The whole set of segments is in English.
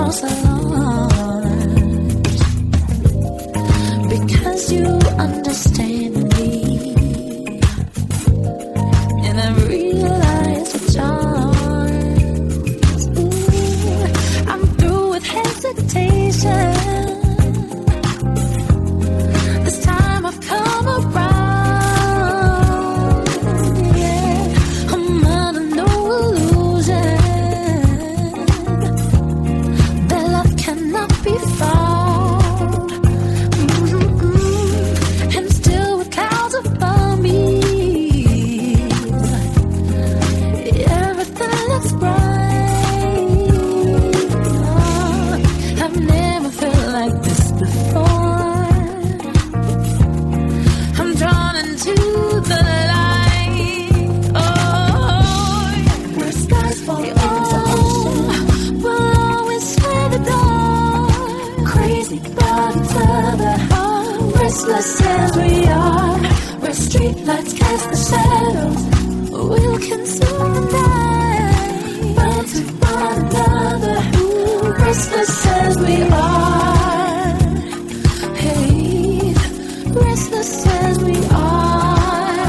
false alarms, because you understand me, and I realize the charms. Ooh, I'm through with hesitation. This time I've come around. Yeah, I'm under no illusion that love cannot be found. And still with clouds above me, everything looks bright. I've never felt like this before. I'm drawn into the light. Oh, where skies fall into ocean, we'll always share the dark. Crazy about each other, restless as we are. Where streetlights cast the shadows, we'll consume the night. Bound to one another, restless as we are. Hey, restless as we are.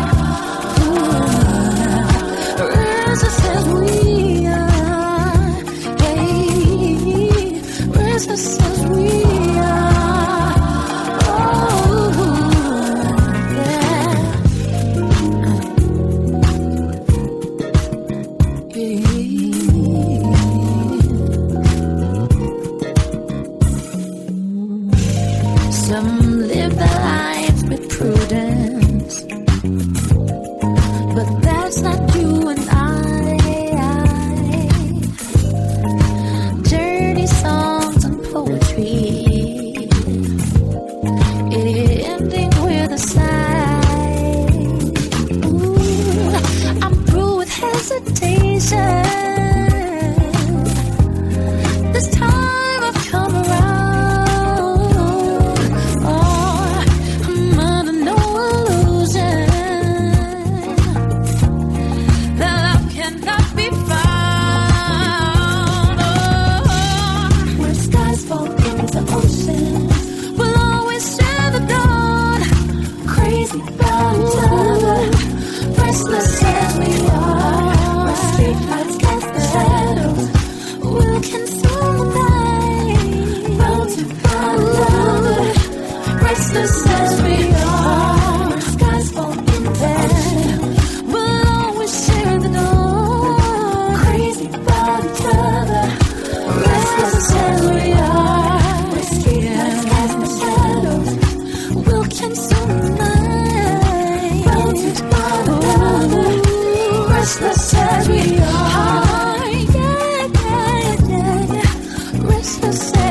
Ooh, restless as we are. Hey, restless as we are. Oh, yeah. Some live their lives with prudence, but that's not you and I. Dirty songs and poetry, ending with a sigh. Ooh, I'm through with hesitation. This time I've come around. Oh, I'm under no illusion that love cannot be found. Oh, where skies fall into oceans, we'll always share the dawn. Crazy about each other, restless as we are. Where streetlights cast the shadows, we'll consume the night. Bound to one another, restless as we are. Where skies fall into ocean, we'll always share the dawn. Crazy about each other, restless as we are. Where streetlights cast the shadows, we'll consume the night. Bound to one another, restless as we are. Yeah, yeah, yeah, yeah. Restless as